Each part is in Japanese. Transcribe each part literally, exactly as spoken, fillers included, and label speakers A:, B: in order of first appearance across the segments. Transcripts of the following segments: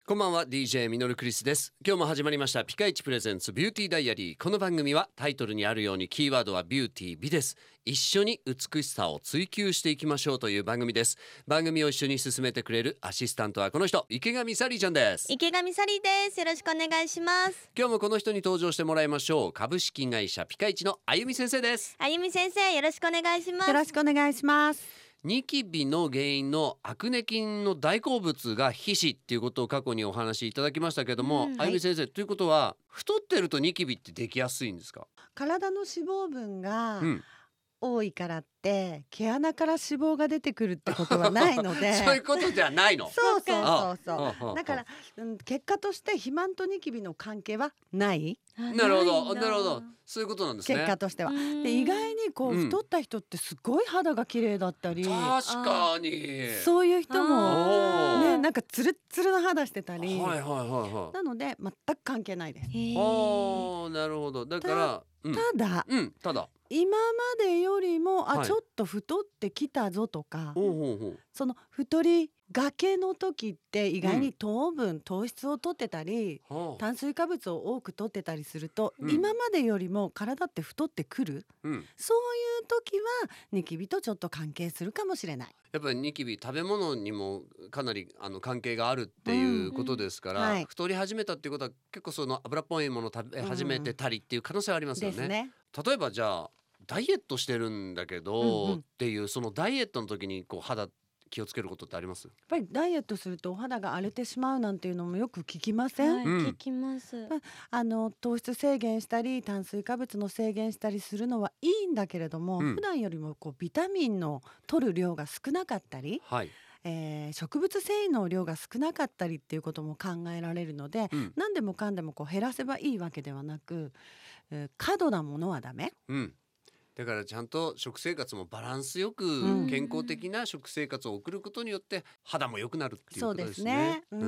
A: こんばんは ディージェー ミノルクリスです。今日も始まりましたピカイチプレゼンツビューティーダイアリー。この番組はタイトルにあるようにキーワードはビューティー美です。一緒に美しさを追求していきましょうという番組です。番組を一緒に進めてくれるアシスタントはこの人、池上サリーちゃんです。
B: 池上サリーです。よろしくお願いします。
A: 今日もこの人に登場してもらいましょう。株式会社ピカイチのあゆみ先生です。
B: あゆみ先生、よろしくお願いします。
C: よろしくお願いします。
A: ニキビの原因のアクネ菌の大好物が皮脂っていうことを過去にお話しいただきましたけども、
B: うん、
A: あゆみ先生、はい、ということは太ってるとニキビってできやすいんですか？
C: 体の脂肪分が
A: うん
C: 多いからって毛穴から脂肪が出てくるってことはないので
A: そういうことじゃないの。
C: そうそうそうそ
A: ああ
C: うだから、うん、結果として肥満とニキビの関係はない
A: なるほどなるほど、そういうことなんですね。
C: 結果としてはで意外にこう、
A: うん、
C: 太った人ってすごい肌が綺麗だったり、
A: 確かに
C: そういう人もね、なんかツルッツルの肌してたり、
A: はいはいはいはい、
C: なので全く関係ないです。
A: ああ、なるほど。だから
C: た、うん、ただ、
A: うん、ただ
C: 今までよりもあ、
A: はい、
C: ちょっと太ってきたぞとか、
A: ほうほうほう、
C: その太りがけの時って意外に糖分、うん、糖質を取ってたり、はあ、炭水化物を多く取ってたりすると、うん、今までよりも体って太ってくる、うん、そういう時はニキビとちょっと関係するかもしれない。
A: やっぱりニキビ食べ物にもかなりあの関係があるっていうことですから、うんうんはい、太り始めたっていうことは結構その油っぽいものを食べ始めてたりっていう可能性はありますよね。ですね。例えばじゃあダイエットしてるんだけど、うんうん、っていうそのダイエットの時にこう肌気をつけることってあります？やっ
C: ぱりダイエットするとお肌が荒れてしまうなんていうのもよく聞きません？
B: はい、うん、聞きます。
C: あの糖質制限したり炭水化物の制限したりするのはいいんだけれども、うん、普段よりもこうビタミンの取る量が少なかったり、はい、えー、植物繊維の量が少なかったりっていうことも考えられるので、うん、何でもかんでもこう減らせばいいわけではなく、えー、過度なものはダメ、
A: うん、だからちゃんと食生活もバランスよく健康的な食生活を送ることによって肌も良くなるっていうことですね。
C: そうですね、うん、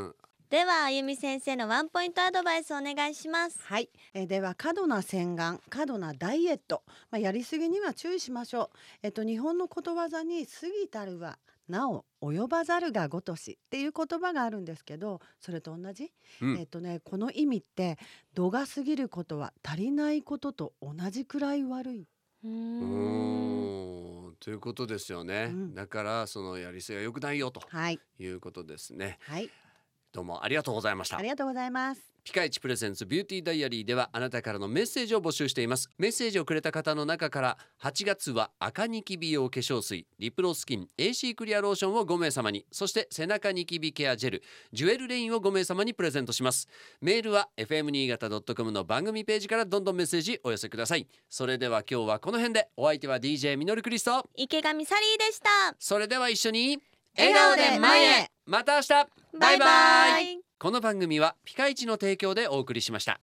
B: ではあゆみ先生のワンポイントアドバイスお願いします。
C: はい、えー、では過度な洗顔、過度なダイエット、まあ、やりすぎには注意しましょう。えっと、日本のことわざに過ぎたるはなお及ばざるがごとしっていう言葉があるんですけど、それと同じ、うん、えっとね、この意味って度が過ぎることは足りないことと同じくらい悪い。
A: うーんということですよね、うん、だからそのやりすぎは良くないよということですね。はい、どうもありがとうございました。
C: ありがとうございます。
A: ピカイチプレゼンツビューティーダイアリーではあなたからのメッセージを募集しています。メッセージをくれた方の中からはちがつは赤ニキビ用化粧水リプロスキン エーシー クリアローションをごめいさまに、そして背中ニキビケアジェルジュエルレインをごめいさまにプレゼントします。メールは エフエム 新潟 ドットコム の番組ページからどんどんメッセージお寄せください。それでは今日はこの辺で。お相手は ディージェー ミノルクリスト
B: 池上サリーでした。
A: それでは一緒に
B: 笑顔で前へ。
A: また明日。バイバイ。この番組はピカイチの提供でお送りしました。